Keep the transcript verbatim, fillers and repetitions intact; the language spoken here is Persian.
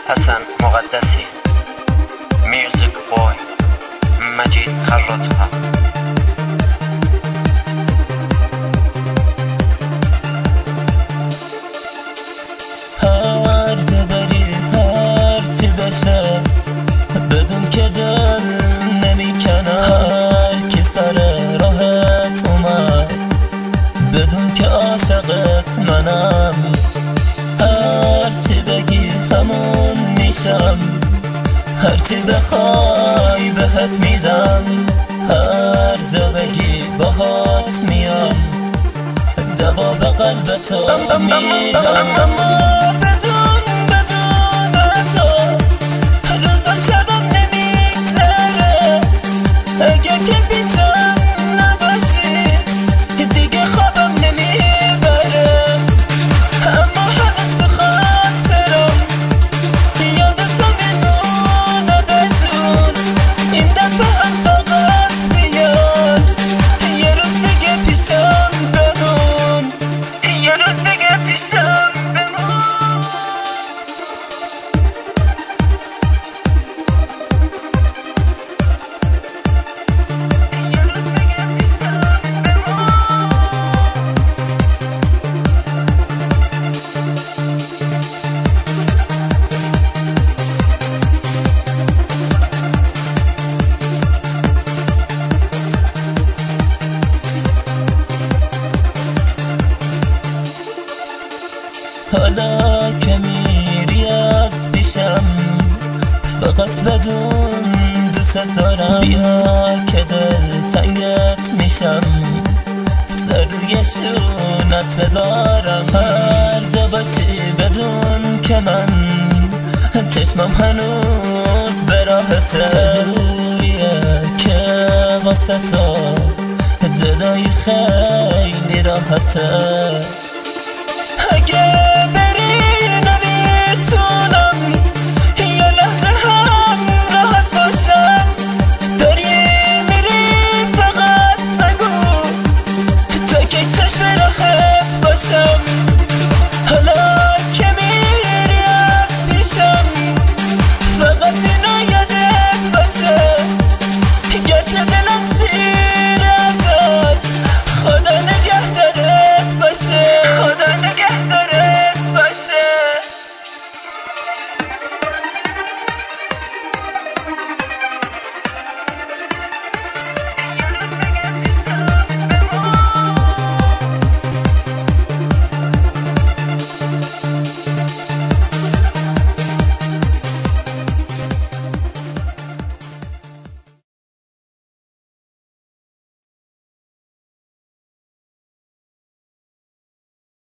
حسن مقدسی، میوزیک بوی مجید خراطها. هر جا بری هر چی بشه بدون که دل نمیکنم، هر کی سر راهت اومد بدون که عاشقت منم، هر چی بگی همون میشم، هر چی بخوای بهت میدم، هر جا بگی باهات میام، جواب قلب تو میدم. اما بدون بدون تو روزا شبم نمیگذره، اگه که پیشم نباشی دیگه خوابم نمیبره، اما هنوز به خاطرم یاد تو میمونه بدون این دفعه هم طاقت بیاد، یه روز دیگه پیشم بمون، یه روز دیگه پیشم بمون. حالا که میری از پیشم فقط بدون دوست دارم، بیا که دل تنگت میشم، سر روی شونت بذارم، هر جا باشی بدون که من چشمم هنوز به راهته، چجوریه که واسه تو جدایی خیلی راحته.